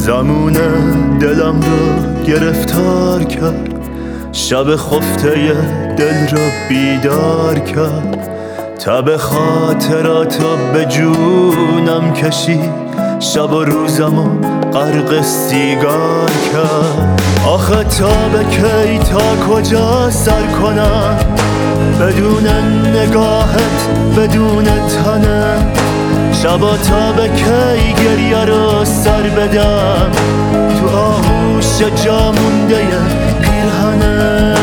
زمون دلم رو گرفتار کرد، شب خفته دل رو بیدار کرد. تب خاطراتو به جونم کشید، شب و روزمو غرق سیگار کرد. آخه تا به کی، تا کجا سر کنم بدون نگاهت، بدون تنت؟ شبا تا به کی گریه رو سر بدم تو آغوش جا مونده پیرهنت؟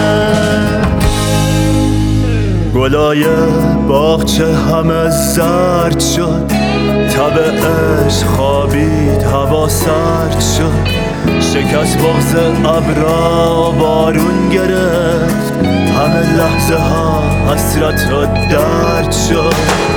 گلای باغچه همه زرد شد، تب عشق خوابید، هوا سرد شد. شکست بغض ابرا بارون گرفت، همه لحظه ها حسرت و درد شد.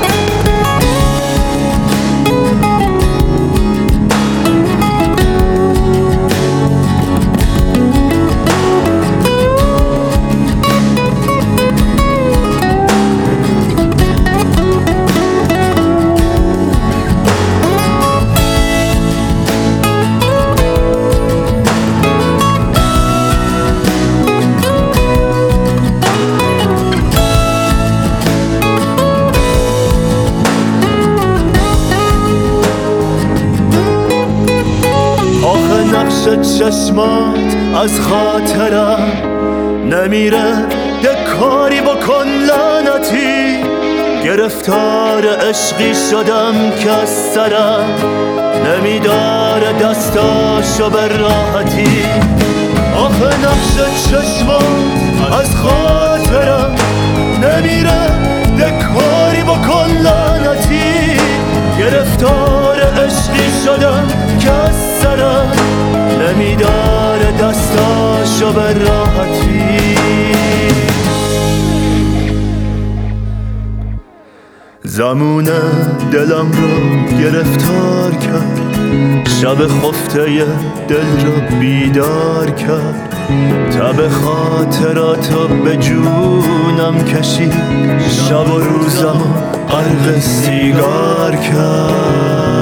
نقش چشمات از خاطرم نمیره، دکاری بکن لعنتی. گرفتار عشقی شدم که از سرم نمیداره دستاشو به راحتی. آخه نقش چشمات از خاطرم نمیره، دکاری بکن لعنتی. گرفتار عشقی شدم که از سرم نمیداره دستاشو به راحتی. زمون دلم رو گرفتار کرد، شب خفته دل رو بیدار کرد. تب خاطراتو به جونم کشید، شب و روزمو غرق سیگار کرد.